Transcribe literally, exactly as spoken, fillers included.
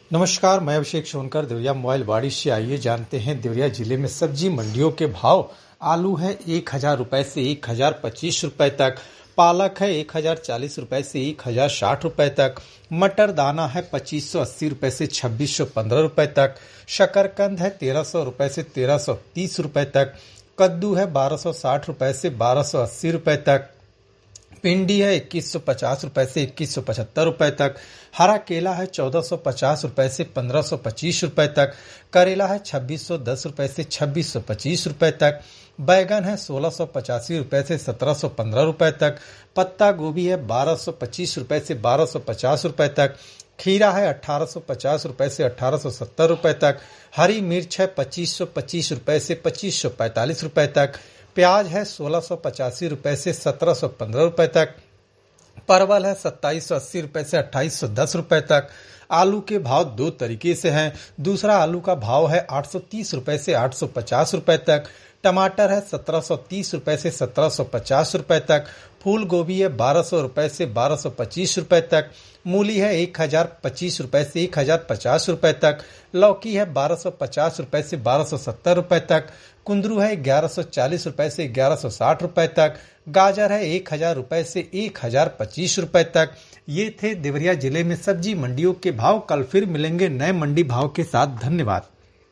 नमस्कार, मैं अभिषेक सोनकर देवरिया मोबाइल वाड़ी से। आइए जानते हैं देवरिया जिले में सब्जी मंडियों के भाव। आलू है एक हजार रुपए से एक हजार पच्चीस रुपए तक, पालक है एक हजार चालीस रुपए से एक हजार साठ रुपए तक, मटर दाना है पच्चीस सौ अस्सी रुपए से छब्बीस सौ पंद्रह रुपए तक, शकरकंद है तेरह सौ रुपए से तेरह सौ तीस रुपए तक, कद्दू है बारह सौ साठ रुपए से बारह सौ अस्सी रुपए तक, भिंडी है इक्कीस सौ पचास रुपए से इक्कीस सौ पचहत्तर रुपए तक, हरा केला है चौदह सौ पचास रुपए से पंद्रह सौ पच्चीस रुपए तक, करेला है छब्बीस सौ दस रुपए से छब्बीस सौ पच्चीस रुपए तक, बैगन है सोलह सौ पचासी रुपए से सत्रह सौ पंद्रह रुपए तक, पत्ता गोभी है बारह सौ पच्चीस रुपए से बारह सौ पचास रुपए तक, खीरा है अठारह सौ पचास रुपए से अठारह सौ सत्तर रुपए तक, हरी मिर्च है पच्चीस सौ पच्चीस रुपए से पच्चीस सौ पैंतालीस रुपए तक, प्याज है सोलह सौ पचासी रुपए से सत्रह सौ पंद्रह रुपए तक, परवल है सत्ताईस सौ अस्सी रुपए से अट्ठाईस सौ दस रुपए तक। आलू के भाव दो तरीके से हैं। दूसरा आलू का भाव है आठ सौ तीस रुपए से आठ सौ पचास रुपए तक, टमाटर है सत्रह सौ तीस रुपए से सत्रह सौ पचास रुपए तक, फूल गोभी है बारह सौ रुपए से बारह सौ पच्चीस रुपए तक, मूली है एक हजार पच्चीस रुपए से एक हजार पचास रुपए तक, लौकी है बारह सौ पचास रुपए से बारह सौ सत्तर रुपए तक, कुंदरू है ग्यारह सौ चालीस रुपए से ग्यारह सौ साठ रुपए तक, गाजर है एक हजार रुपए से एक हजार पच्चीस रुपए तक। ये थे देवरिया जिले में सब्जी मंडियों के भाव। कल फिर मिलेंगे नए मंडी भाव के साथ। धन्यवाद।